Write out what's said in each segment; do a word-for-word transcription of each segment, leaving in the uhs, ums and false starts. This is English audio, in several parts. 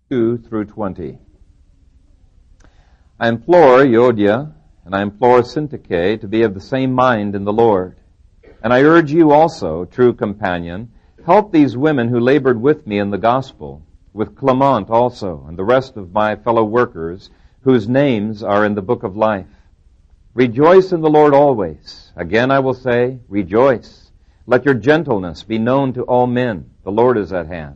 two through twenty. I implore Euodia and I implore Syntyche to be of the same mind in the Lord. And I urge you also, true companion, help these women who labored with me in the gospel, with Clement also and the rest of my fellow workers whose names are in the book of life. Rejoice in the Lord always. Again I will say, rejoice. Let your gentleness be known to all men. The Lord is at hand.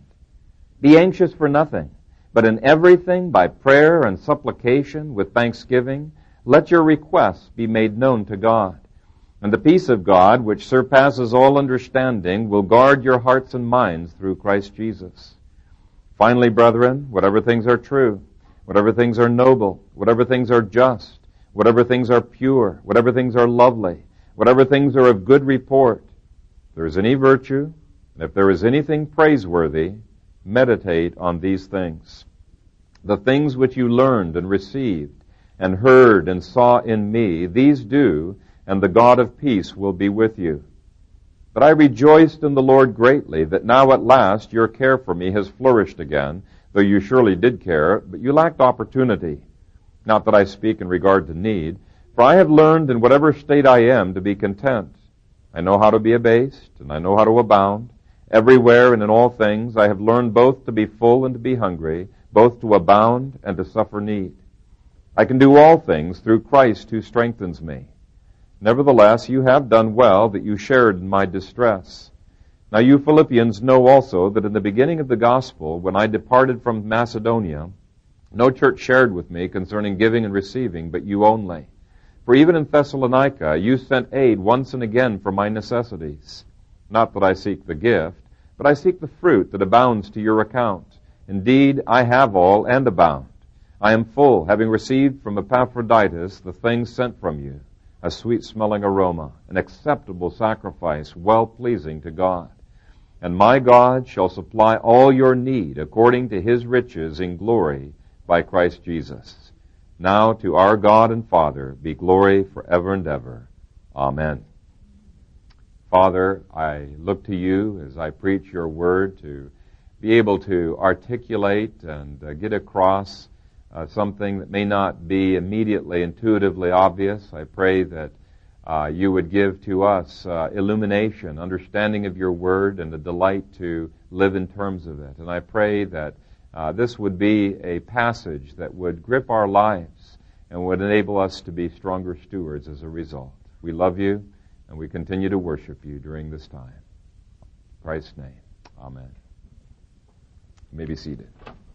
Be anxious for nothing, but in everything by prayer and supplication with thanksgiving, let your requests be made known to God. And the peace of God, which surpasses all understanding, will guard your hearts and minds through Christ Jesus. Finally, brethren, whatever things are true, whatever things are noble, whatever things are just, whatever things are pure, whatever things are lovely, whatever things are of good report, if there is any virtue, and if there is anything praiseworthy, meditate on these things. The things which you learned and received and heard and saw in me, these do, and the God of peace will be with you. But I rejoiced in the Lord greatly that now at last your care for me has flourished again, though you surely did care, but you lacked opportunity. Not that I speak in regard to need, for I have learned in whatever state I am to be content. I know how to be abased, and I know how to abound. Everywhere and in all things I have learned both to be full and to be hungry, both to abound and to suffer need. I can do all things through Christ who strengthens me. Nevertheless, you have done well that you shared in my distress. Now you Philippians know also that in the beginning of the gospel, when I departed from Macedonia, no church shared with me concerning giving and receiving, but you only. For even in Thessalonica, you sent aid once and again for my necessities. Not that I seek the gift, but I seek the fruit that abounds to your account. Indeed, I have all and abound. I am full, having received from Epaphroditus the things sent from you, a sweet-smelling aroma, an acceptable sacrifice, well-pleasing to God. And my God shall supply all your need according to his riches in glory by Christ Jesus. Now to our God and Father be glory forever and ever. Amen. Father, I look to you as I preach your word to be able to articulate and uh, get across uh, something that may not be immediately, intuitively obvious. I pray that uh, you would give to us uh, illumination, understanding of your word, and a delight to live in terms of it. And I pray that uh, this would be a passage that would grip our lives and would enable us to be stronger stewards as a result. We love you, and we continue to worship you during this time. In Christ's name, amen. You may be seated.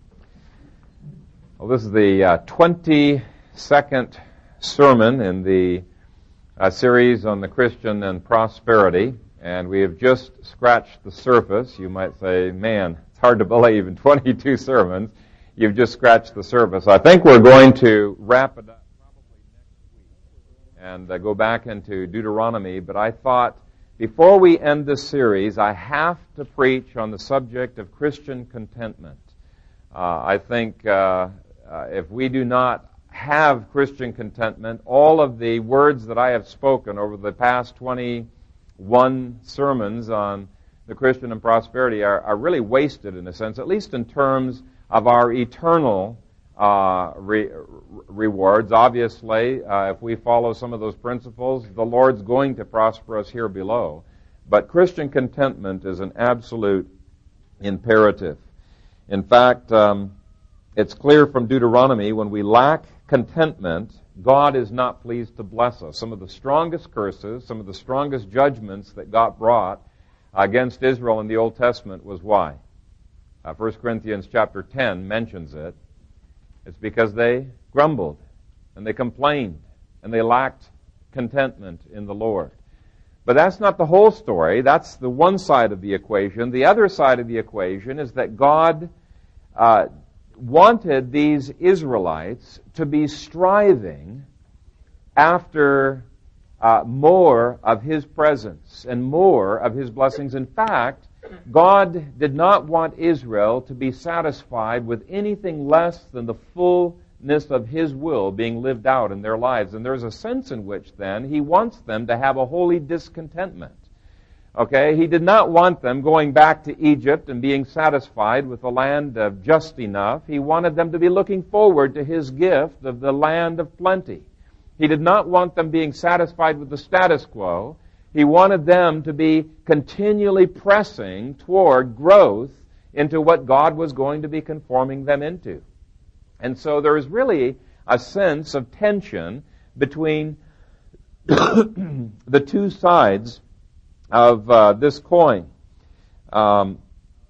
Well, this is the uh, twenty-second sermon in the uh, series on the Christian and prosperity, and we have just scratched the surface. You might say, man, it's hard to believe in twenty-two sermons you've just scratched the surface. I think we're going to wrap it up probably next week and uh, go back into Deuteronomy, but I thought before we end this series, I have to preach on the subject of Christian contentment. Uh, I think uh, uh, if we do not have Christian contentment, all of the words that I have spoken over the past twenty-one sermons on the Christian and prosperity are, are really wasted in a sense, at least in terms of our eternal uh, re- rewards. Obviously, uh, if we follow some of those principles, the Lord's going to prosper us here below. But Christian contentment is an absolute imperative. In fact, um, it's clear from Deuteronomy, when we lack contentment, God is not pleased to bless us. Some of the strongest curses, some of the strongest judgments that God brought against Israel in the Old Testament was why? Uh, First Corinthians chapter ten mentions it. It's because they grumbled and they complained and they lacked contentment in the Lord. But that's not the whole story. That's the one side of the equation. The other side of the equation is that God uh, wanted these Israelites to be striving after uh, more of His presence and more of His blessings. In fact, God did not want Israel to be satisfied with anything less than the fullness of His will being lived out in their lives. And there's a sense in which, then, He wants them to have a holy discontentment. Okay, he did not want them going back to Egypt and being satisfied with the land of just enough. He wanted them to be looking forward to his gift of the land of plenty. He did not want them being satisfied with the status quo. He wanted them to be continually pressing toward growth into what God was going to be conforming them into. And so there is really a sense of tension between the two sides of uh, this coin. Um,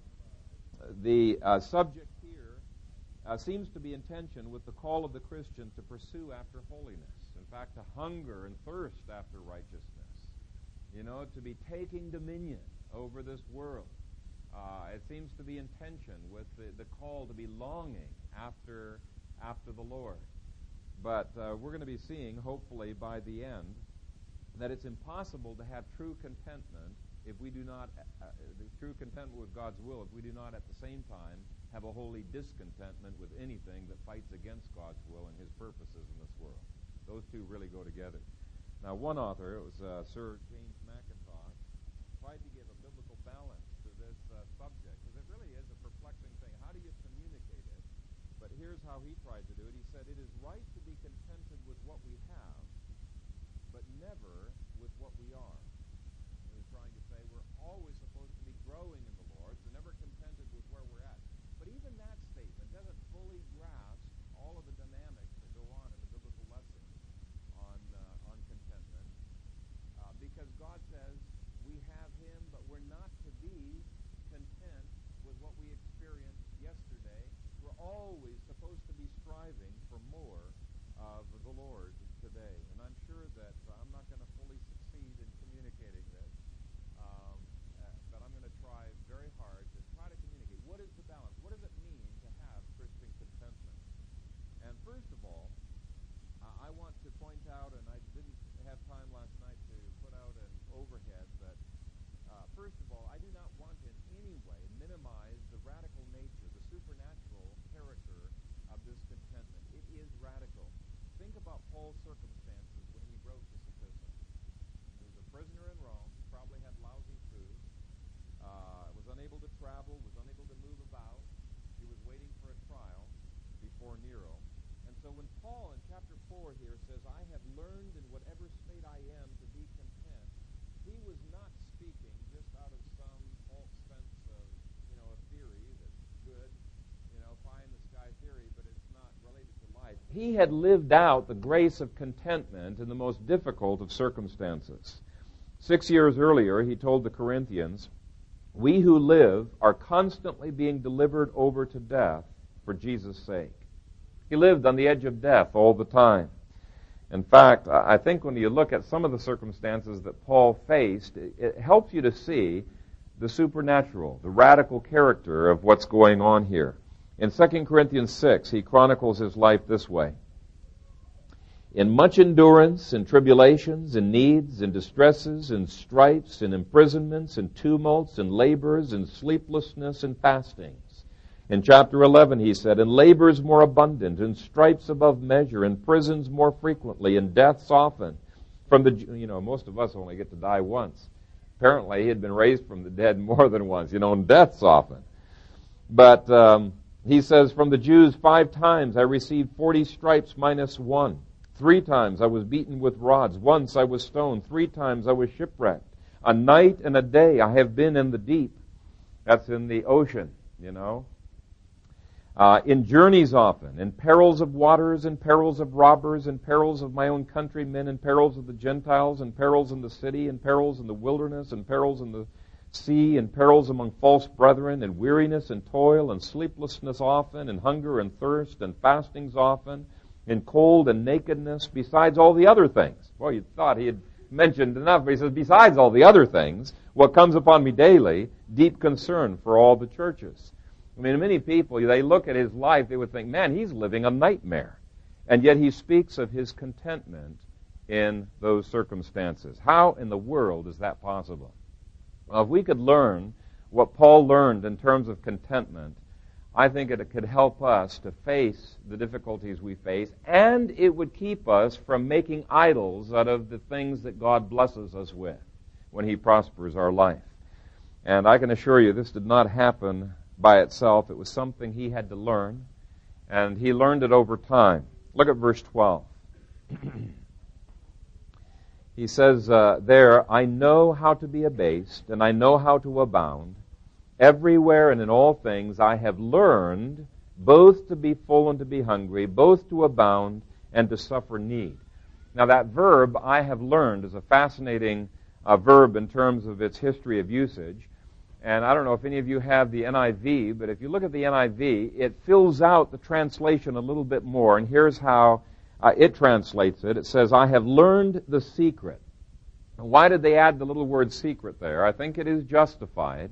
the uh, subject here uh, seems to be in tension with the call of the Christian to pursue after holiness. In fact, to hunger and thirst after righteousness. You know, to be taking dominion over this world. Uh, it seems to be in tension with the, the call to be longing after, after the Lord. But uh, we're going to be seeing, hopefully by the end, that it's impossible to have true contentment if we do not, uh, the true contentment with God's will, if we do not at the same time have a holy discontentment with anything that fights against God's will and His purposes in this world. Those two really go together. Now, one author, it was uh, Sir James Mackintosh, tried to give a biblical balance to this uh, subject, because it really is a perplexing thing. How do you communicate it? But here's how he tried to do it. He said, it is right to be contented with what we have, but never with what we are. He was trying to say we're always supposed to be growing in the Lord, so never contented with where we're at. But even that statement doesn't fully grasp all of the dynamics that go on in the biblical lesson on uh, on contentment, uh, because God says we have Him, but we're not to be content with what we experienced yesterday. We're always supposed to be striving for more of the Lord today. And I'm sure that uh, I'm not going to fully succeed in communicating this, um, uh, but I'm going to try very hard to try to communicate. What is the balance? What does it mean to have Christian contentment? And first of all, uh, I want to point out, and I didn't have time last night to put out an overhead, but uh, first of all, I do not want in any way minimize the radical nature, the supernatural character of this contentment. It is radical. Think about Paul's circumstances when he wrote this epistle. He was a prisoner in Rome, probably had lousy food, uh, was unable to travel, was unable to move about. He was waiting for a trial before Nero. And so when Paul in chapter four here says, I have learned in whatever state I am to be content, he was not speaking just out of some false sense of, you know, a theory that's good, you know, pie in the sky theory, but it's not related to life. He had lived out the grace of contentment in the most difficult of circumstances. Six years earlier, he told the Corinthians, we who live are constantly being delivered over to death for Jesus' sake. He lived on the edge of death all the time. In fact, I think when you look at some of the circumstances that Paul faced, it helps you to see the supernatural, the radical character of what's going on here. In Second Corinthians six, he chronicles his life this way. In much endurance, in tribulations, in needs, in distresses, in stripes, in imprisonments, in tumults, in labors, in sleeplessness, and fastings. In chapter eleven, he said, in labors more abundant, in stripes above measure, in prisons more frequently, in deaths often. From the, you know, most of us only get to die once. Apparently, he had been raised from the dead more than once, you know, in deaths often. But um, he says, from the Jews, five times I received forty stripes minus one. Three times I was beaten with rods. Once I was stoned. Three times I was shipwrecked. A night and a day I have been in the deep. That's in the ocean, you know. Uh, in journeys often, in perils of waters, in perils of robbers, in perils of my own countrymen, in perils of the Gentiles, in perils in the city, in perils in the wilderness, in perils in the sea, in perils among false brethren, in weariness and toil, and sleeplessness often, in hunger and thirst, and fastings often, in cold and nakedness, besides all the other things. Well, you thought he had mentioned enough, but he says, besides all the other things, what comes upon me daily, deep concern for all the churches. I mean, many people, they look at his life, they would think, man, he's living a nightmare. And yet he speaks of his contentment in those circumstances. How in the world is that possible? Well, if we could learn what Paul learned in terms of contentment, I think it could help us to face the difficulties we face, and it would keep us from making idols out of the things that God blesses us with. when He prospers our life. And I can assure you this did not happen by itself. It was something he had to learn, and he learned it over time. Look at verse twelve. He says uh, there, I know how to be abased, and I know how to abound. Everywhere and in all things I have learned both to be full and to be hungry, both to abound and to suffer need. Now that verb, I have learned, is a fascinating uh, verb in terms of its history of usage. And I don't know if any of you have the N I V, but if you look at the N I V, it fills out the translation a little bit more. And here's how uh, it translates it. It says, I have learned the secret. Why did they add the little word secret there? I think it is justified.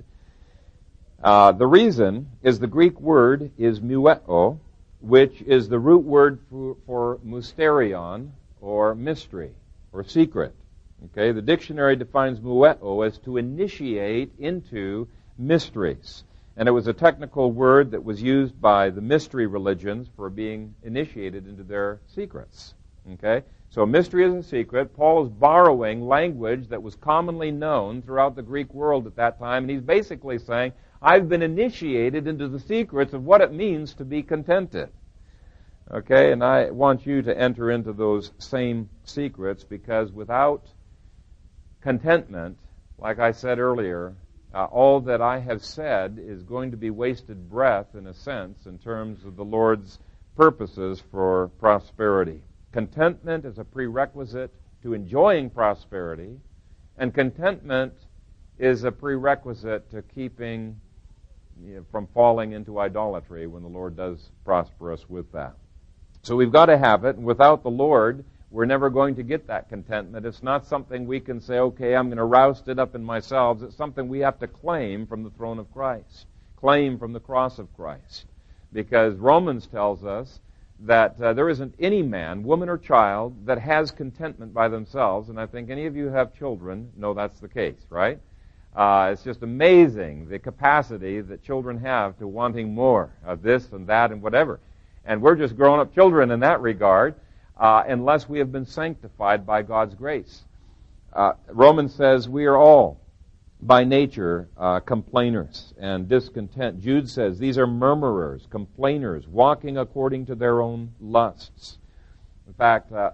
Uh, the reason is the Greek word is mueo, which is the root word for, for mysterion, or mystery, or secret. Okay, the dictionary defines mueo as to initiate into mysteries. And it was a technical word that was used by the mystery religions for being initiated into their secrets. Okay, so a mystery is a secret. Paul is borrowing language that was commonly known throughout the Greek world at that time, and he's basically saying, I've been initiated into the secrets of what it means to be contented. Okay, and I want you to enter into those same secrets, because without contentment, like I said earlier, uh, all that I have said is going to be wasted breath, in a sense, in terms of the Lord's purposes for prosperity. Contentment is a prerequisite to enjoying prosperity, and contentment is a prerequisite to keeping you know, from falling into idolatry when the Lord does prosper us with that. So we've got to have it, and without the Lord, we're never going to get that contentment. It's not something we can say, okay, I'm going to roust it up in myself. It's something we have to claim from the throne of Christ, claim from the cross of Christ. Because Romans tells us that uh, there isn't any man, woman, or child that has contentment by themselves, and I think any of you who have children know that's the case, right? Uh, it's just amazing the capacity that children have to wanting more of this and that and whatever. And we're just grown-up children in that regard, uh, unless we have been sanctified by God's grace. Uh, Romans says we are all, by nature, uh, complainers and discontent. Jude says these are murmurers, complainers, walking according to their own lusts. In fact, uh,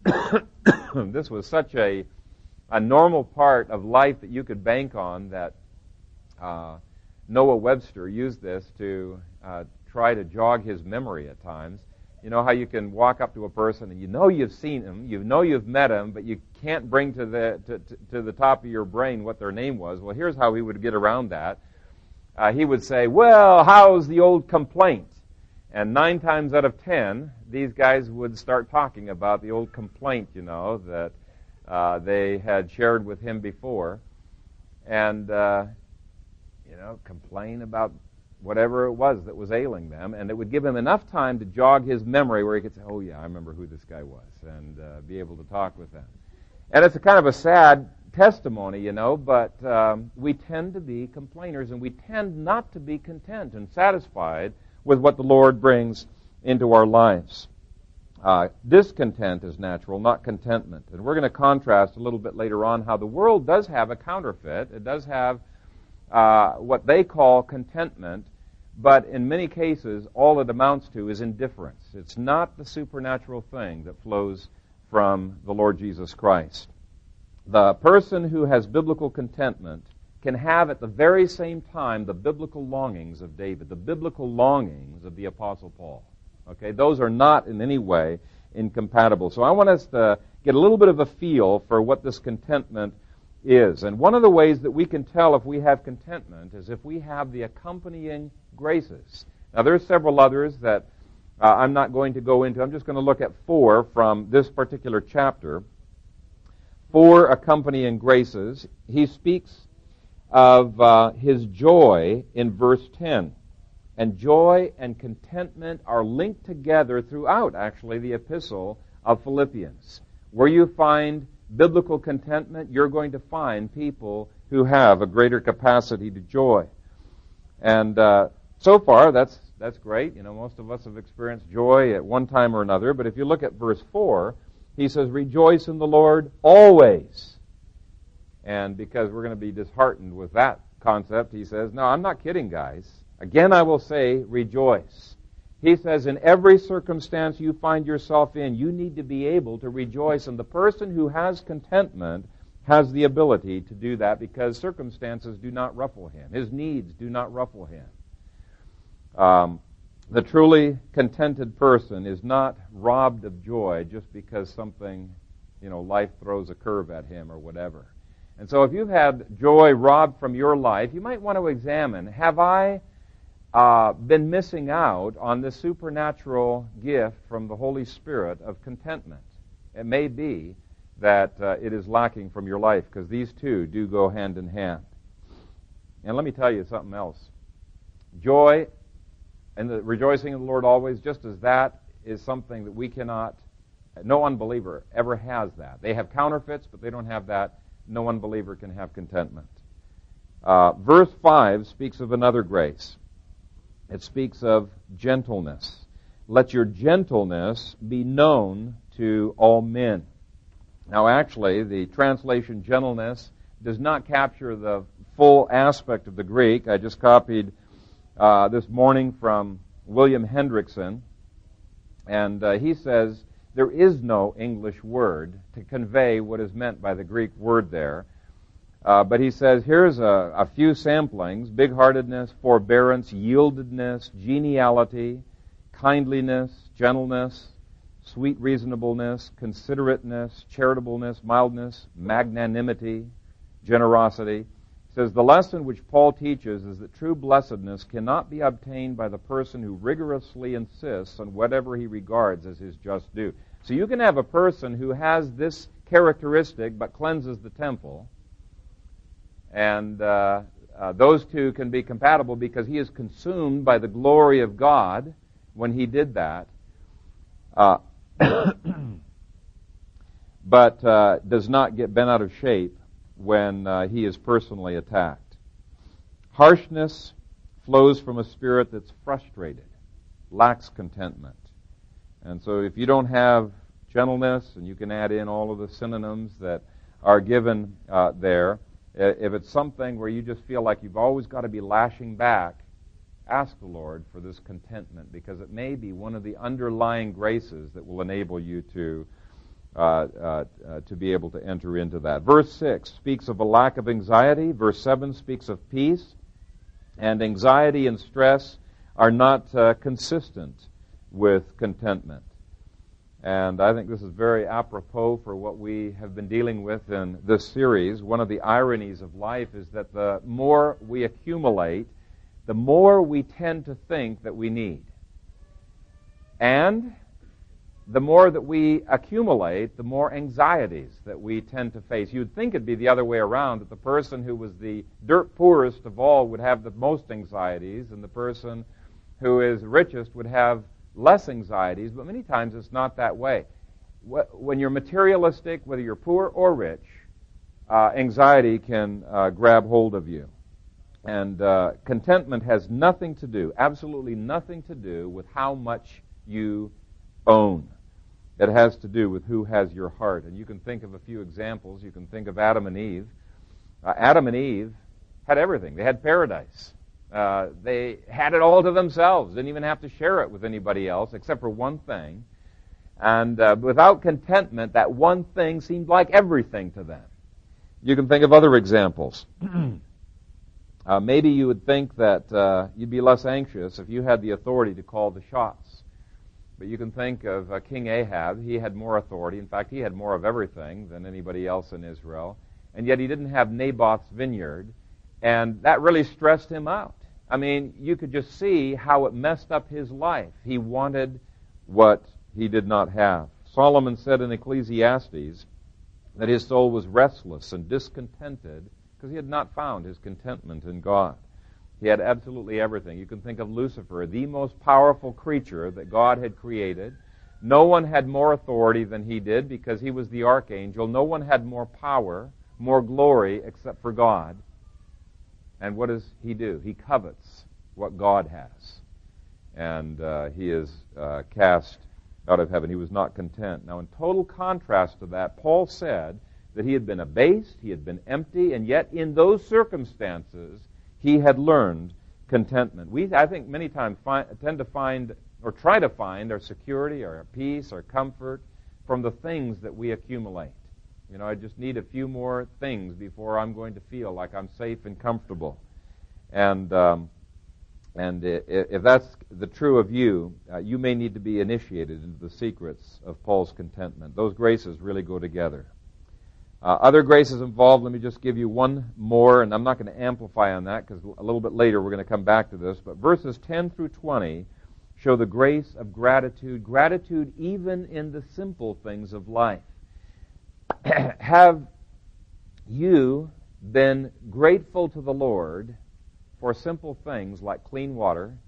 this was such a, a normal part of life that you could bank on that uh, Noah Webster used this to uh, try to jog his memory at times. You know how you can walk up to a person and you know you've seen him, you know you've met him, but you can't bring to the to, to, to the top of your brain what their name was. Well, here's how he would get around that. Uh, he would say, well, how's the old complaint? And nine times out of ten, these guys would start talking about the old complaint, you know, that uh, they had shared with him before. And, uh, you know, complain about whatever it was that was ailing them, and it would give him enough time to jog his memory where he could say, oh yeah, I remember who this guy was, and uh, be able to talk with them. And it's a kind of a sad testimony, you know, but um, we tend to be complainers, and we tend not to be content and satisfied with what the Lord brings into our lives. Uh, discontent is natural, not contentment. And we're going to contrast a little bit later on how the world does have a counterfeit. It does have Uh, what they call contentment, but in many cases, all it amounts to is indifference. It's not the supernatural thing that flows from the Lord Jesus Christ. The person who has biblical contentment can have at the very same time the biblical longings of David, the biblical longings of the Apostle Paul. Okay, those are not in any way incompatible. So I want us to get a little bit of a feel for what this contentment is. And one of the ways that we can tell if we have contentment is if we have the accompanying graces. Now, there's several others that uh, I'm not going to go into. I'm just going to look at four from this particular chapter. Four accompanying graces. He speaks of uh, his joy in verse ten. And joy and contentment are linked together throughout, actually, the epistle of Philippians. Where you find biblical contentment, you're going to find people who have a greater capacity to joy. And uh, so far, that's that's great. You know, most of us have experienced joy at one time or another. But if you look at verse four, he says, rejoice in the Lord always. And because we're going to be disheartened with that concept, he says, no, I'm not kidding, guys. Again, I will say, rejoice. He says, in every circumstance you find yourself in, you need to be able to rejoice. And the person who has contentment has the ability to do that because circumstances do not ruffle him. His needs do not ruffle him. Um, the truly contented person is not robbed of joy just because something, you know, life throws a curve at him or whatever. And so if you've had joy robbed from your life, you might want to examine, have I uh, been missing out on this supernatural gift from the Holy Spirit of contentment? It may be that uh, it is lacking from your life, because these two do go hand in hand. And let me tell you something else. Joy and the rejoicing of the Lord always, just as that is something that we cannot, no unbeliever ever has that. They have counterfeits, but they don't have that. No unbeliever can have contentment. Uh, verse five speaks of another grace. It speaks of gentleness. Let your gentleness be known to all men. Now, actually, the translation gentleness does not capture the full aspect of the Greek. I just copied uh, this morning from William Hendrickson, and uh, he says there is no English word to convey what is meant by the Greek word there. Uh, but he says, here's a, a few samplings: big-heartedness, forbearance, yieldedness, geniality, kindliness, gentleness, sweet reasonableness, considerateness, charitableness, mildness, magnanimity, generosity. He says the lesson which Paul teaches is that true blessedness cannot be obtained by the person who rigorously insists on whatever he regards as his just due. So you can have a person who has this characteristic but cleanses the temple, and uh, uh, those two can be compatible because he is consumed by the glory of God when he did that. Uh, but uh, does not get bent out of shape when uh, he is personally attacked. Harshness flows from a spirit that's frustrated, lacks contentment. And so if you don't have gentleness, and you can add in all of the synonyms that are given uh, there, if it's something where you just feel like you've always got to be lashing back, ask the Lord for this contentment, because it may be one of the underlying graces that will enable you to uh, uh, uh, to be able to enter into that. Verse six speaks of a lack of anxiety. Verse seven speaks of peace. And anxiety and stress are not uh, consistent with contentment. And I think this is very apropos for what we have been dealing with in this series. One of the ironies of life is that the more we accumulate, the more we tend to think that we need. And the more that we accumulate, the more anxieties that we tend to face. You'd think it'd be the other way around, that the person who was the dirt poorest of all would have the most anxieties, and the person who is richest would have less anxieties, but many times it's not that way. When you're materialistic, whether you're poor or rich, uh, anxiety can uh, grab hold of you. And uh, contentment has nothing to do, absolutely nothing to do with how much you own. It has to do with who has your heart. And you can think of a few examples. You can think of Adam and Eve. Uh, Adam and Eve had everything. They had paradise. Uh, they had it all to themselves. Didn't even have to share it with anybody else except for one thing. And uh, without contentment, that one thing seemed like everything to them. You can think of other examples. Uh, maybe you would think that uh, you'd be less anxious if you had the authority to call the shots. But you can think of uh, King Ahab. He had more authority. In fact, he had more of everything than anybody else in Israel. And yet he didn't have Naboth's vineyard. And that really stressed him out. I mean, you could just see how it messed up his life. He wanted what he did not have. Solomon said in Ecclesiastes that his soul was restless and discontented because he had not found his contentment in God. He had absolutely everything. You can think of Lucifer, the most powerful creature that God had created. No one had more authority than he did because he was the archangel. No one had more power, more glory except for God. And what does he do? He covets what God has. And uh, he is uh, cast out of heaven. He was not content. Now, in total contrast to that, Paul said that he had been abased, he had been empty, and yet in those circumstances, he had learned contentment. We, I think, many times find, tend to find, or try to find, our security, our peace, our comfort from the things that we accumulate. You know, I just need a few more things before I'm going to feel like I'm safe and comfortable. And um, and if that's the true of you, uh, you may need to be initiated into the secrets of Paul's contentment. Those graces really go together. Uh, other graces involved, let me just give you one more, and I'm not going to amplify on that because a little bit later we're going to come back to this, but verses ten through twenty show the grace of gratitude, gratitude even in the simple things of life. Have you been grateful to the Lord for simple things like clean water,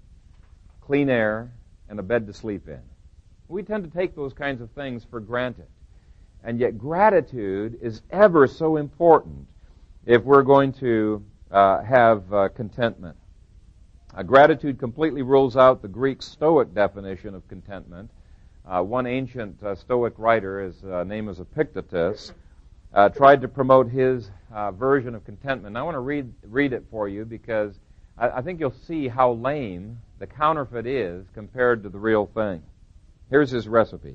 clean air, and a bed to sleep in? We tend to take those kinds of things for granted. And yet gratitude is ever so important if we're going to uh, have uh, contentment. Uh, gratitude completely rules out the Greek Stoic definition of contentment. Uh, one ancient uh, Stoic writer, his uh, name is Epictetus, uh, tried to promote his uh, version of contentment. And I want to read read it for you because I, I think you'll see how lame the counterfeit is compared to the real thing. Here's his recipe.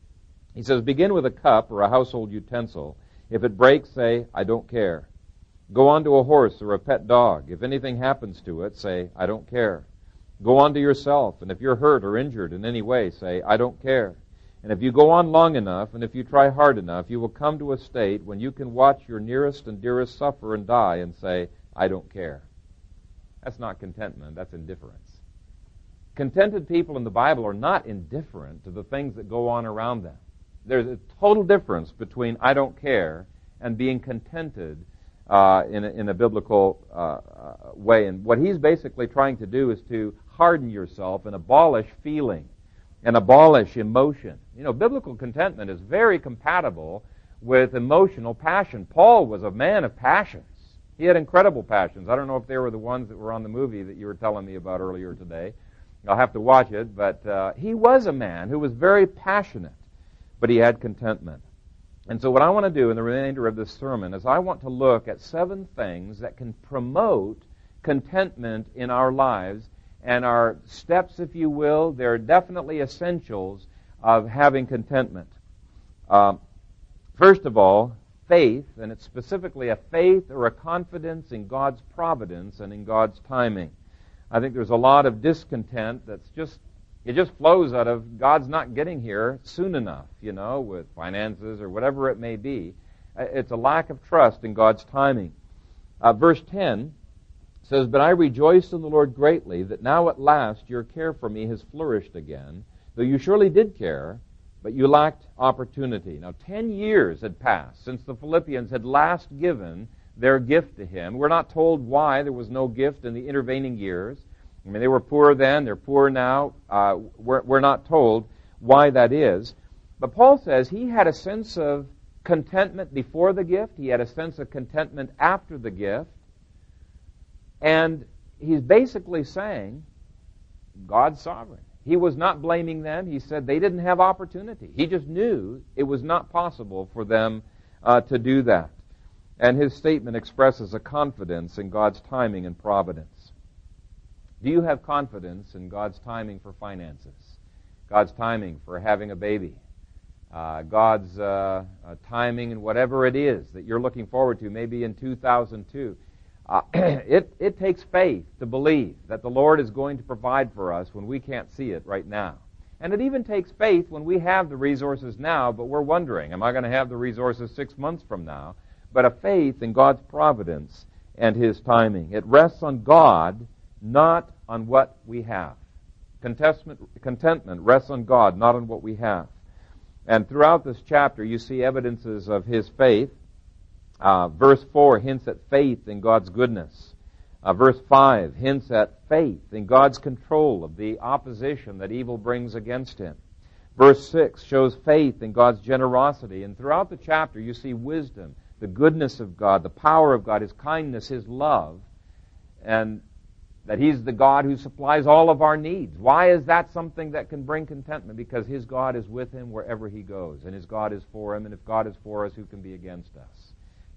He says, begin with a cup or a household utensil. If it breaks, say, I don't care. Go on to a horse or a pet dog. If anything happens to it, say, I don't care. Go on to yourself, and if you're hurt or injured in any way, say, I don't care. And if you go on long enough, and if you try hard enough, you will come to a state when you can watch your nearest and dearest suffer and die and say, I don't care. That's not contentment, that's indifference. Contented people in the Bible are not indifferent to the things that go on around them. There's a total difference between I don't care and being contented uh, in, a, in a biblical uh, uh, way. And what he's basically trying to do is to harden yourself and abolish feeling and abolish emotion. You know, biblical contentment is very compatible with emotional passion. Paul was a man of passions. He had incredible passions. I don't know if they were the ones that were on the movie that you were telling me about earlier today. I'll have to watch it, but uh, he was a man who was very passionate. But he had contentment. And so what I want to do in the remainder of this sermon is I want to look at seven things that can promote contentment in our lives and are steps, if you will. They're definitely essentials of having contentment. Um, first of all, faith, and it's specifically a faith or a confidence in God's providence and in God's timing. I think there's a lot of discontent that's just It just flows out of God's not getting here soon enough, you know, with finances or whatever it may be. It's a lack of trust in God's timing. Uh, verse ten says, But I rejoice in the Lord greatly that now at last your care for me has flourished again, though you surely did care, but you lacked opportunity. Now, ten years had passed since the Philippians had last given their gift to him. We're not told why there was no gift in the intervening years. I mean, they were poor then, they're poor now. Uh, we're, we're not told why that is. But Paul says he had a sense of contentment before the gift. He had a sense of contentment after the gift. And he's basically saying, God's sovereign. He was not blaming them. He said they didn't have opportunity. He just knew it was not possible for them uh, to do that. And his statement expresses a confidence in God's timing and providence. Do you have confidence in God's timing for finances? God's timing for having a baby? Uh, God's uh, uh, timing in whatever it is that you're looking forward to, maybe in two thousand two. Uh, it, it takes faith to believe that the Lord is going to provide for us when we can't see it right now. And it even takes faith when we have the resources now, but we're wondering, am I going to have the resources six months from now? But a faith in God's providence and His timing. It rests on God, not on what we have. Contentment, contentment rests on God, not on what we have. And throughout this chapter, you see evidences of his faith. Uh, verse four hints at faith in God's goodness. Uh, verse five hints at faith in God's control of the opposition that evil brings against him. Verse six shows faith in God's generosity. And throughout the chapter, you see wisdom, the goodness of God, the power of God, His kindness, His love, and that He's the God who supplies all of our needs. Why is that something that can bring contentment? Because His God is with him wherever he goes, and His God is for him, and if God is for us, who can be against us?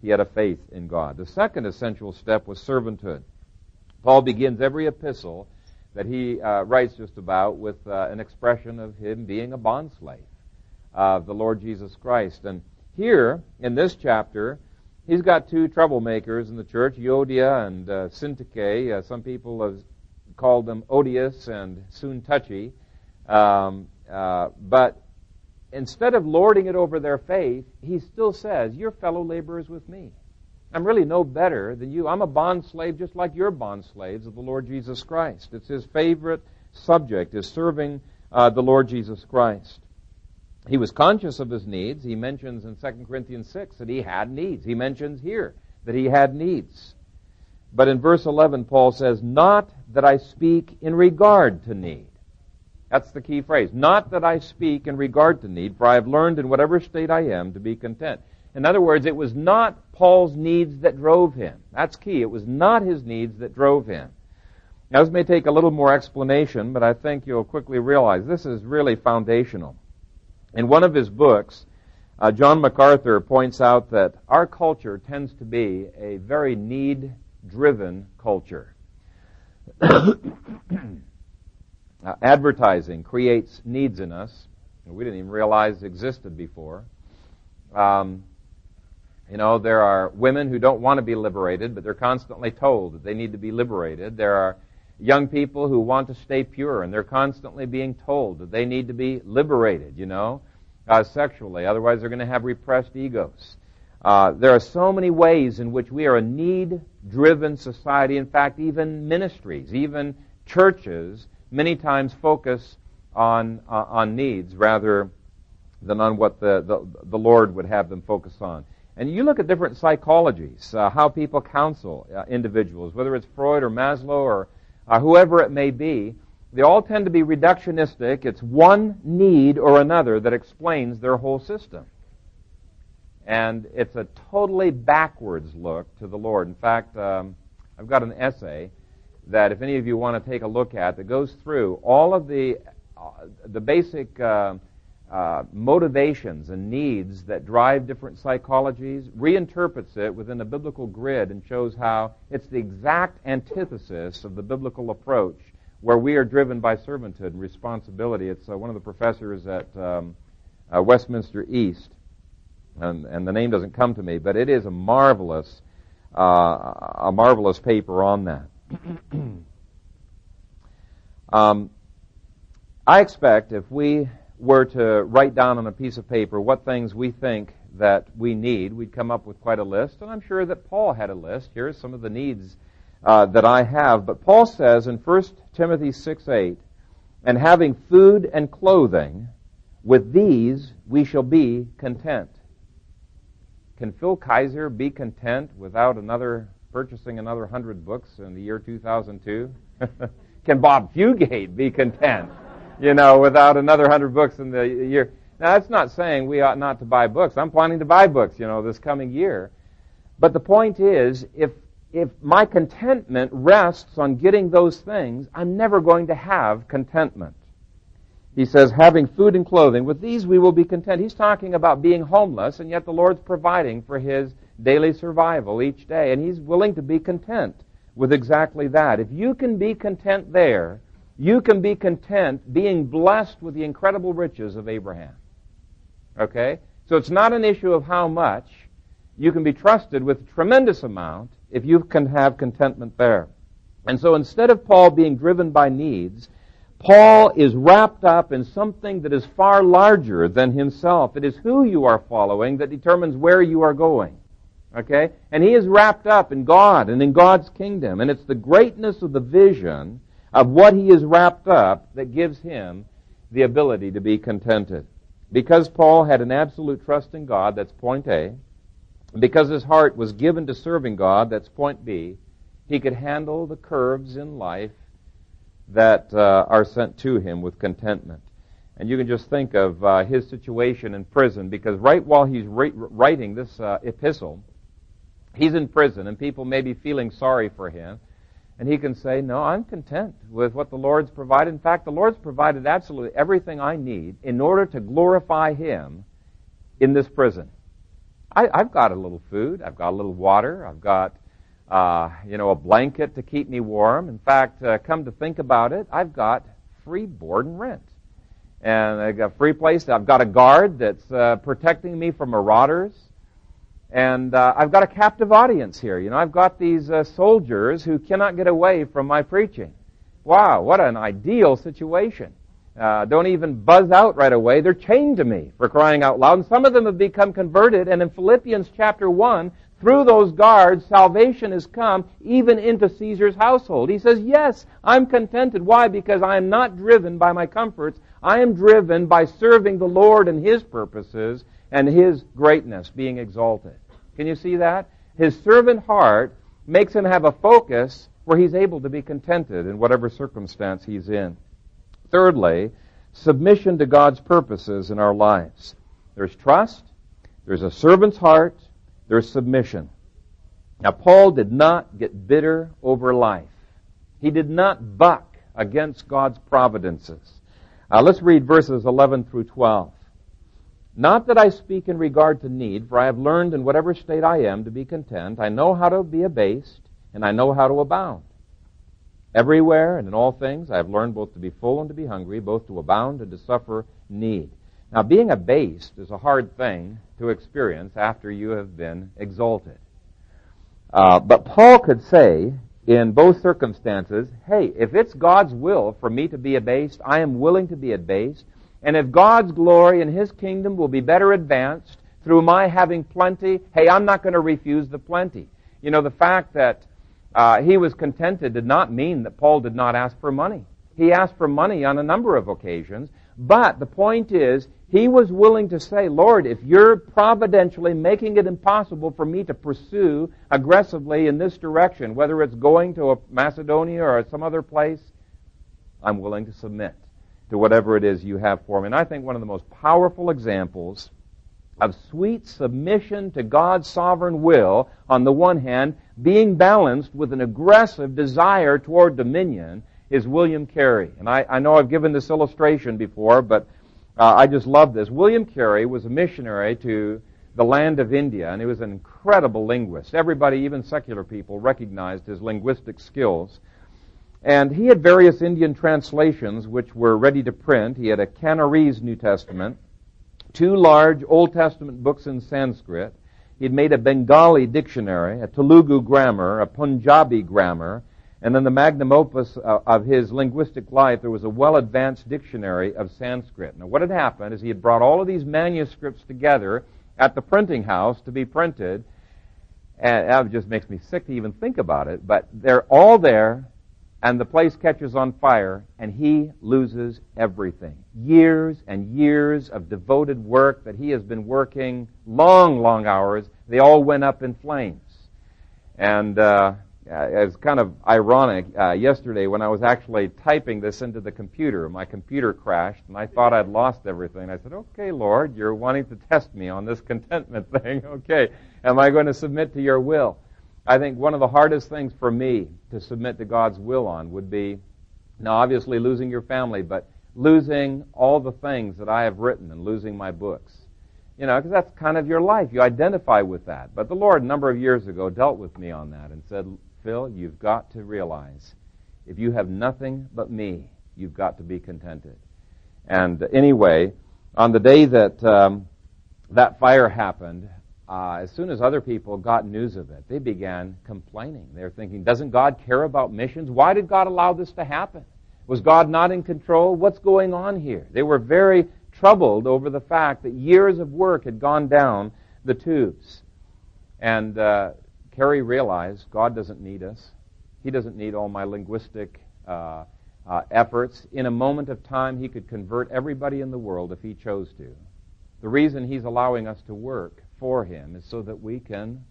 He had a faith in God. The second essential step was servanthood. Paul begins every epistle that he uh, writes just about with uh, an expression of him being a bondslave of the Lord Jesus Christ. And here, in this chapter, he's got two troublemakers in the church, Euodia and uh, Syntyche. Uh, some people have called them odious and soon touchy. Um, uh, but instead of lording it over their faith, he still says, you're fellow laborers with me. I'm really no better than you. I'm a bond slave just like you're bond slaves of the Lord Jesus Christ. It's his favorite subject, is serving uh, the Lord Jesus Christ. He was conscious of his needs. He mentions in Second Corinthians six that he had needs. He mentions here that he had needs. But in verse eleven, Paul says, not that I speak in regard to need. That's the key phrase. Not that I speak in regard to need, for I have learned in whatever state I am to be content. In other words, it was not Paul's needs that drove him. That's key. It was not his needs that drove him. Now, this may take a little more explanation, but I think you'll quickly realize this is really foundational. In one of his books, uh, John MacArthur points out that our culture tends to be a very need-driven culture. uh, advertising creates needs in us we didn't even realize existed before. Um, you know, there are women who don't want to be liberated, but they're constantly told that they need to be liberated. There are young people who want to stay pure, and they're constantly being told that they need to be liberated, you know, uh, sexually. Otherwise, they're going to have repressed egos. Uh, there are so many ways in which we are a need-driven society. In fact, even ministries, even churches, many times focus on uh, on needs rather than on what the, the, the Lord would have them focus on. And you look at different psychologies, uh, how people counsel uh, individuals, whether it's Freud or Maslow or uh, whoever it may be, they all tend to be reductionistic. It's one need or another that explains their whole system. And it's a totally backwards look to the Lord. In fact, um, I've got an essay that if any of you want to take a look at that goes through all of the uh, the basic uh, uh, motivations and needs that drive different psychologies, reinterprets it within a biblical grid and shows how it's the exact antithesis of the biblical approach where we are driven by servanthood and responsibility. It's uh, one of the professors at um, uh, Westminster East. And, and the name doesn't come to me, but it is a marvelous, uh, a marvelous paper on that. um, I expect if we were to write down on a piece of paper what things we think that we need, we'd come up with quite a list, and I'm sure that Paul had a list. Here's some of the needs uh, that I have. But Paul says in First Timothy six eight, and having food and clothing, with these we shall be content. Can Phil Kaiser be content without another purchasing another hundred books in the year two thousand two? Can Bob Fugate be content, you know, without another hundred books in the year? Now, that's not saying we ought not to buy books. I'm planning to buy books, you know, this coming year. But the point is, if if my contentment rests on getting those things, I'm never going to have contentment. He says, having food and clothing, with these we will be content. He's talking about being homeless, and yet the Lord's providing for his daily survival each day, and he's willing to be content with exactly that. If you can be content there, you can be content being blessed with the incredible riches of Abraham. Okay? So it's not an issue of how much. You can be trusted with a tremendous amount if you can have contentment there. And so instead of Paul being driven by needs, Paul is wrapped up in something that is far larger than himself. It is who you are following that determines where you are going. Okay? And he is wrapped up in God and in God's kingdom. And it's the greatness of the vision of what he is wrapped up that gives him the ability to be contented. Because Paul had an absolute trust in God, that's point A. Because his heart was given to serving God, that's point B. He could handle the curves in life that uh, are sent to him with contentment. And you can just think of uh, his situation in prison, because right while he's ra- writing this uh, epistle, he's in prison, and people may be feeling sorry for him, and he can say, no, I'm content with what the Lord's provided. In fact, the Lord's provided absolutely everything I need in order to glorify him in this prison. I, I've got a little food. I've got a little water. I've got, uh, you know, a blanket to keep me warm. In fact, uh, come to think about it, I've got free board and rent. And I've got a free place. I've got a guard that's uh, protecting me from marauders. And uh, I've got a captive audience here. You know, I've got these uh, soldiers who cannot get away from my preaching. Wow, what an ideal situation. Uh, don't even buzz out right away. They're chained to me, for crying out loud. And some of them have become converted. And in Philippians chapter one, through those guards, salvation has come even into Caesar's household. He says, yes, I'm contented. Why? Because I am not driven by my comforts. I am driven by serving the Lord and His purposes and His greatness being exalted. Can you see that? His servant heart makes him have a focus where he's able to be contented in whatever circumstance he's in. Thirdly, submission to God's purposes in our lives. There's trust, there's a servant's heart, there's submission. Now, Paul did not get bitter over life. He did not buck against God's providences. Uh, let's read verses eleven through twelve. Not that I speak in regard to need, for I have learned in whatever state I am to be content. I know how to be abased, and I know how to abound. Everywhere and in all things I have learned both to be full and to be hungry, both to abound and to suffer need. Now, being abased is a hard thing to experience after you have been exalted. Uh, but Paul could say in both circumstances, hey, if it's God's will for me to be abased, I am willing to be abased. And if God's glory and His kingdom will be better advanced through my having plenty, hey, I'm not going to refuse the plenty. You know, the fact that uh, he was contented did not mean that Paul did not ask for money. He asked for money on a number of occasions. But the point is, he was willing to say, Lord, if you're providentially making it impossible for me to pursue aggressively in this direction, whether it's going to a Macedonia or some other place, I'm willing to submit to whatever it is you have for me. And I think one of the most powerful examples of sweet submission to God's sovereign will, on the one hand, being balanced with an aggressive desire toward dominion, is William Carey. And I, I know I've given this illustration before, but uh, I just love this. William Carey was a missionary to the land of India, and he was an incredible linguist. Everybody, even secular people, recognized his linguistic skills. And he had various Indian translations which were ready to print. He had a Canarese New Testament, two large Old Testament books in Sanskrit. He had made a Bengali dictionary, a Telugu grammar, a Punjabi grammar, and in the magnum opus of his linguistic life, there was a well-advanced dictionary of Sanskrit. Now, what had happened is he had brought all of these manuscripts together at the printing house to be printed, and that just makes me sick to even think about it, but they're all there, and the place catches on fire, and he loses everything. Years and years of devoted work that he has been working long, long hours, they all went up in flames. And uh, it's kind of ironic. Uh, yesterday, when I was actually typing this into the computer, my computer crashed, and I thought I'd lost everything. I said, okay, Lord, you're wanting to test me on this contentment thing. Okay, am I going to submit to your will? I think one of the hardest things for me to submit to God's will on would be, now obviously losing your family, but losing all the things that I have written and losing my books. You know, because that's kind of your life. You identify with that. But the Lord, a number of years ago, dealt with me on that and said, Phil, you've got to realize, if you have nothing but me, you've got to be contented. And anyway, on the day that um, that fire happened, Uh, as soon as other people got news of it, they began complaining. They were thinking, doesn't God care about missions? Why did God allow this to happen? Was God not in control? What's going on here? They were very troubled over the fact that years of work had gone down the tubes. And uh, Carey realized God doesn't need us. He doesn't need all my linguistic uh, uh, efforts. In a moment of time, he could convert everybody in the world if he chose to. The reason he's allowing us to work for him is so that we can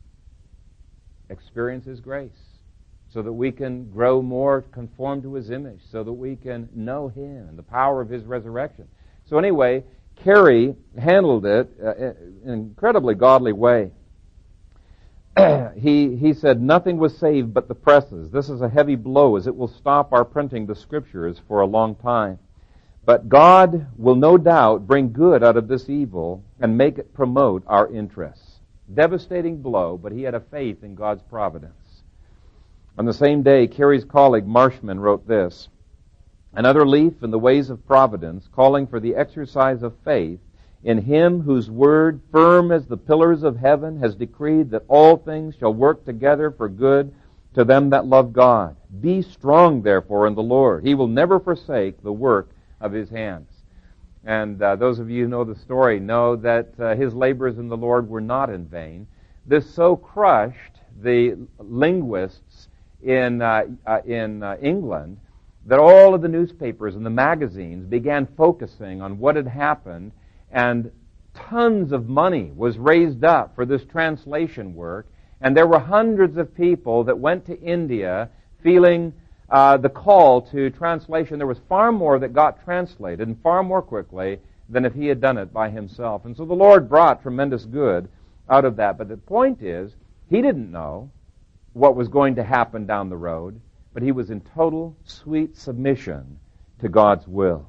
experience his grace, so that we can grow more conformed to his image, so that we can know him and the power of his resurrection. So anyway, Carey handled it uh, in an incredibly godly way. he he said, nothing was saved but the presses. This is a heavy blow, as it will stop our printing the scriptures for a long time. But God will no doubt bring good out of this evil and make it promote our interests. Devastating blow, but he had a faith in God's providence. On the same day, Carey's colleague Marshman wrote this: "Another leaf in the ways of providence, calling for the exercise of faith in him whose word, firm as the pillars of heaven, has decreed that all things shall work together for good to them that love God. Be strong, therefore, in the Lord. He will never forsake the work of his hands." And uh, those of you who know the story know that uh, his labors in the Lord were not in vain. This so crushed the linguists in uh, uh, in uh, England that all of the newspapers and the magazines began focusing on what had happened, and tons of money was raised up for this translation work, and there were hundreds of people that went to India feeling uh, the call to translation. There was far more that got translated, and far more quickly than if he had done it by himself. And so the Lord brought tremendous good out of that. But the point is, he didn't know what was going to happen down the road, but he was in total, sweet submission to God's will.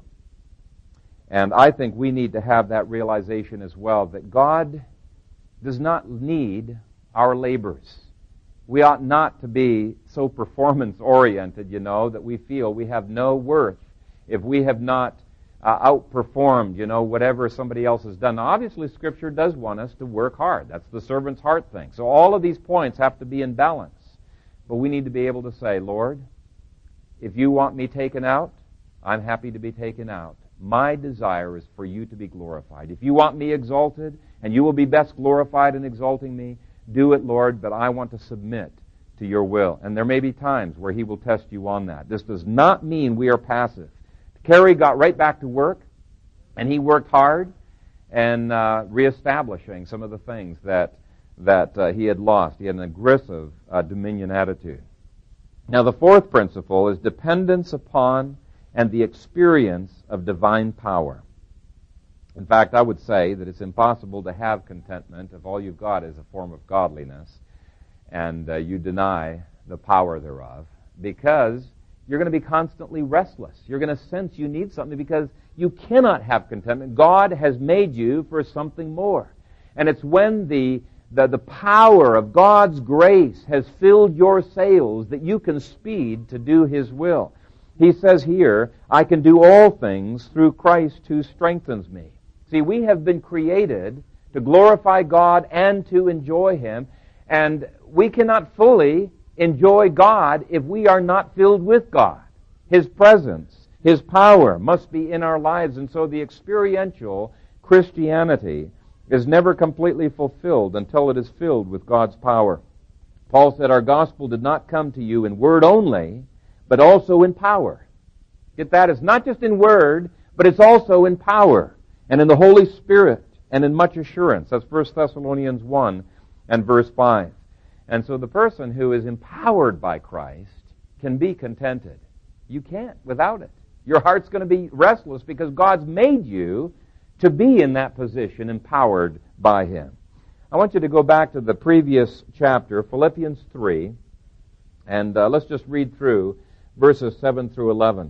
And I think we need to have that realization as well, that God does not need our labors. We ought not to be so performance-oriented, you know, that we feel we have no worth if we have not uh, outperformed, you know, whatever somebody else has done. Now, obviously, Scripture does want us to work hard. That's the servant's heart thing. So all of these points have to be in balance. But we need to be able to say, Lord, if you want me taken out, I'm happy to be taken out. My desire is for you to be glorified. If you want me exalted, and you will be best glorified in exalting me, do it, Lord, but I want to submit to your will. And there may be times where he will test you on that. This does not mean we are passive. Carey got right back to work, and he worked hard and uh, reestablishing some of the things that that uh, he had lost. He had an aggressive uh, dominion attitude. Now, the fourth principle is dependence upon and the experience of divine power. In fact, I would say that it's impossible to have contentment if all you've got is a form of godliness and uh, you deny the power thereof, because you're going to be constantly restless. You're going to sense you need something because you cannot have contentment. God has made you for something more. And it's when the, the, the power of God's grace has filled your sails that you can speed to do His will. He says here, I can do all things through Christ who strengthens me. See, we have been created to glorify God and to enjoy Him, and we cannot fully enjoy God if we are not filled with God. His presence, His power must be in our lives, and so the experiential Christianity is never completely fulfilled until it is filled with God's power. Paul said, our gospel did not come to you in word only, but also in power. Get that? It's not just in word, but it's also in power, and in the Holy Spirit, and in much assurance. That's First Thessalonians one and verse five. And so the person who is empowered by Christ can be contented. You can't without it. Your heart's going to be restless because God's made you to be in that position, empowered by Him. I want you to go back to the previous chapter, Philippians three, and uh, let's just read through verses seven through eleven.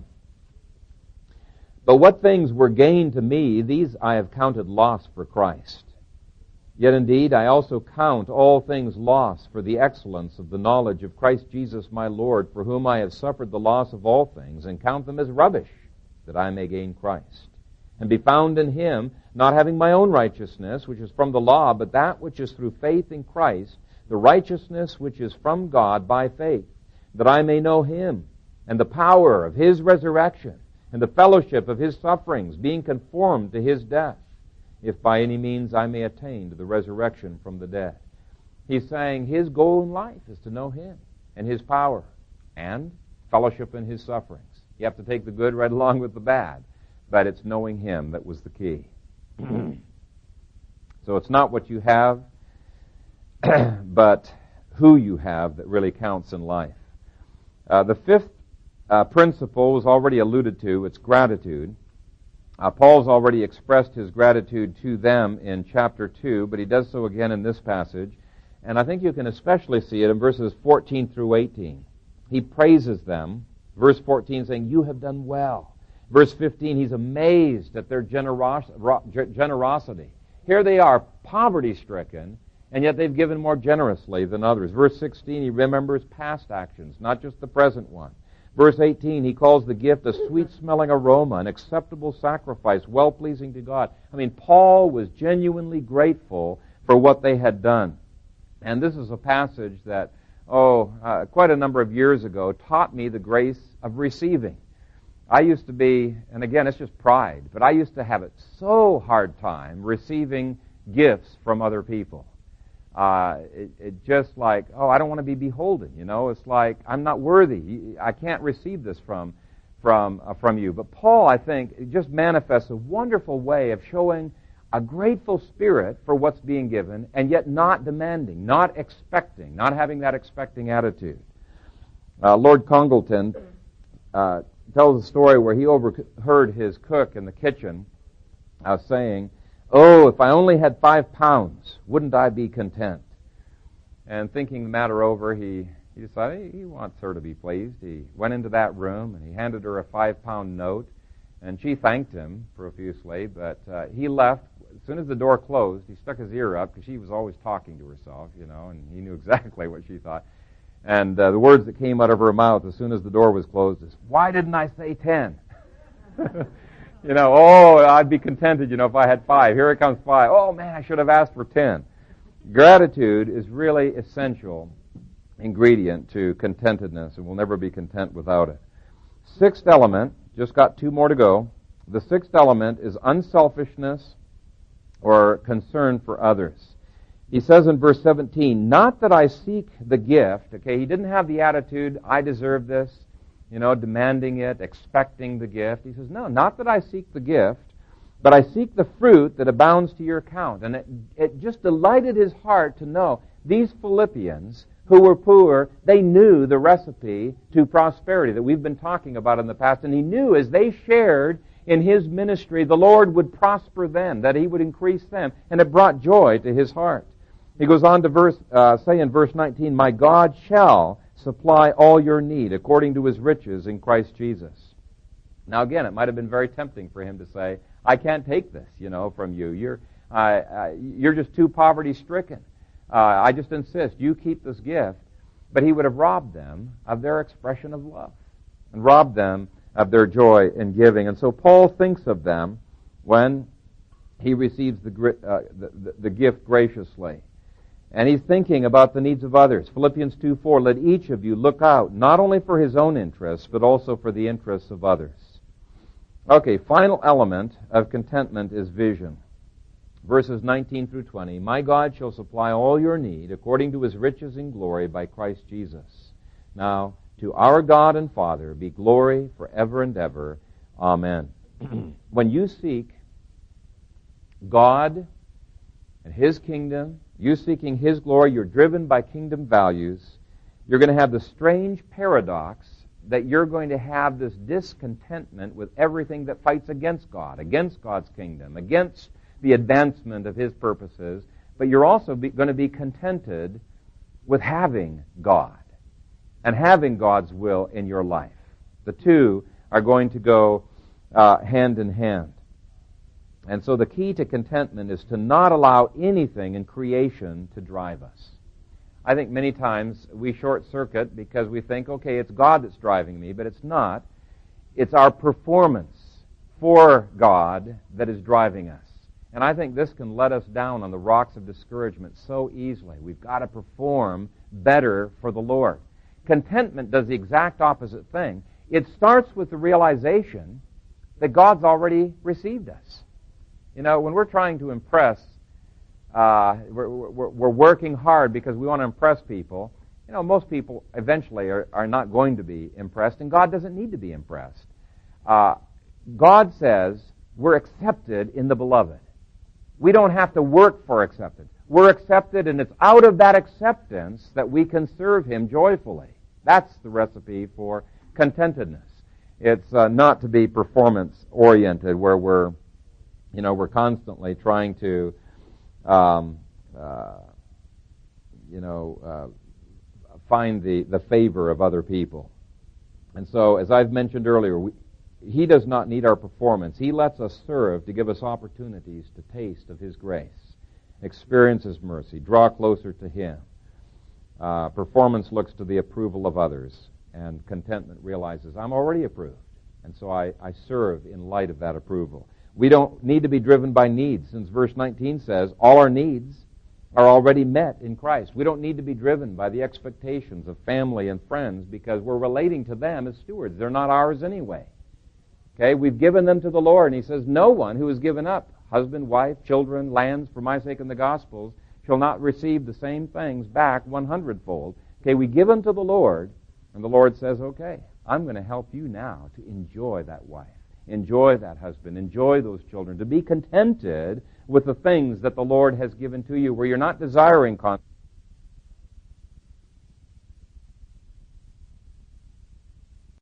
But what things were gain to me, these I have counted loss for Christ. Yet indeed I also count all things loss for the excellence of the knowledge of Christ Jesus my Lord, for whom I have suffered the loss of all things, and count them as rubbish, that I may gain Christ, and be found in Him, not having my own righteousness, which is from the law, but that which is through faith in Christ, the righteousness which is from God by faith, that I may know Him, and the power of His resurrection, and the fellowship of His sufferings, being conformed to His death, if by any means I may attain to the resurrection from the dead. He's saying his goal in life is to know Him and His power and fellowship in His sufferings. You have to take the good right along with the bad, but it's knowing Him that was the key. So it's not what you have, but who you have that really counts in life. Uh, the fifth uh, principle was already alluded to. It's gratitude. Uh, Paul's already expressed his gratitude to them in chapter two, but he does so again in this passage. And I think you can especially see it in verses fourteen through eighteen. He praises them. Verse fourteen saying, you have done well. Verse fifteen, he's amazed at their generos- generosity. Here they are, poverty-stricken, and yet they've given more generously than others. Verse sixteen, he remembers past actions, not just the present one. Verse eighteen, he calls the gift a sweet-smelling aroma, an acceptable sacrifice, well-pleasing to God. I mean, Paul was genuinely grateful for what they had done. And this is a passage that, oh, uh, quite a number of years ago, taught me the grace of receiving. I used to be, and again, it's just pride, but I used to have it so hard time receiving gifts from other people. Uh, it, it just like, oh, I don't want to be beholden, you know. It's like, I'm not worthy. I can't receive this from from uh, from you. But Paul, I think, it just manifests a wonderful way of showing a grateful spirit for what's being given, and yet not demanding, not expecting, not having that expecting attitude. Uh, Lord Congleton uh, tells a story where he overheard his cook in the kitchen uh, saying, "Oh, if I only had five pounds, wouldn't I be content?" And thinking the matter over, he, he decided he wants her to be pleased. He went into that room and he handed her a five-pound note, and she thanked him profusely, but uh, he left. As soon as the door closed, he stuck his ear up because she was always talking to herself, you know, and he knew exactly what she thought. And uh, the words that came out of her mouth as soon as the door was closed is, "Why didn't I say ten?" You know, oh, I'd be contented, you know, if I had five. Here it comes five. Oh, man, I should have asked for ten. Gratitude is really essential ingredient to contentedness, and we'll never be content without it. Sixth element, just got two more to go. The sixth element is unselfishness or concern for others. He says in verse seventeen, "Not that I seek the gift." Okay, he didn't have the attitude, I deserve this, you know, demanding it, expecting the gift. He says, no, not that I seek the gift, but I seek the fruit that abounds to your account. And it, it just delighted his heart to know these Philippians who were poor, they knew the recipe to prosperity that we've been talking about in the past. And he knew as they shared in his ministry, the Lord would prosper them, that he would increase them. And it brought joy to his heart. He goes on to verse, uh, say in verse nineteen, "My God shall supply all your need according to his riches in Christ Jesus." Now again, it might have been very tempting for him to say, "I can't take this, you know, from you. You're, uh, uh, you're just too poverty-stricken. Uh, I just insist you keep this gift." But he would have robbed them of their expression of love and robbed them of their joy in giving. And so Paul thinks of them when he receives the, uh, the, the, the gift graciously. And he's thinking about the needs of others. Philippians two four, "Let each of you look out, not only for his own interests, but also for the interests of others." Okay, final element of contentment is vision. Verses nineteen through twenty, "My God shall supply all your need according to his riches in glory by Christ Jesus. Now, to our God and Father be glory forever and ever. Amen." When you seek God and his kingdom, you seeking his glory, you're driven by kingdom values, you're going to have the strange paradox that you're going to have this discontentment with everything that fights against God, against God's kingdom, against the advancement of his purposes, but you're also be, going to be contented with having God and having God's will in your life. The two are going to go uh, hand in hand. And so the key to contentment is to not allow anything in creation to drive us. I think many times we short-circuit because we think, okay, it's God that's driving me, but it's not. It's our performance for God that is driving us. And I think this can let us down on the rocks of discouragement so easily. We've got to perform better for the Lord. Contentment does the exact opposite thing. It starts with the realization that God's already received us. You know, when we're trying to impress, uh, we're, we're, we're working hard because we want to impress people. You know, most people eventually are, are not going to be impressed, and God doesn't need to be impressed. Uh, God says we're accepted in the beloved. We don't have to work for acceptance. We're accepted, and it's out of that acceptance that we can serve him joyfully. That's the recipe for contentedness. It's uh, not to be performance-oriented where we're You know, we're constantly trying to, um, uh, you know, uh, find the, the favor of other people. And so, as I've mentioned earlier, we, he does not need our performance. He lets us serve to give us opportunities to taste of his grace. experience His mercy, draw closer to Him. Uh, performance looks to the approval of others, and contentment realizes I'm already approved, and so I, I serve in light of that approval. We don't need to be driven by needs, since verse nineteen says all our needs are already met in Christ. We don't need to be driven by the expectations of family and friends because we're relating to them as stewards. They're not ours anyway. Okay, we've given them to the Lord, and He says, no one who has given up husband, wife, children, lands for my sake in the Gospels shall not receive the same things back one hundredfold. Okay, we give them to the Lord, and the Lord says, okay, I'm going to help you now to enjoy that wife, enjoy that husband, enjoy those children, to be contented with the things that the Lord has given to you, where you're not desiring constantly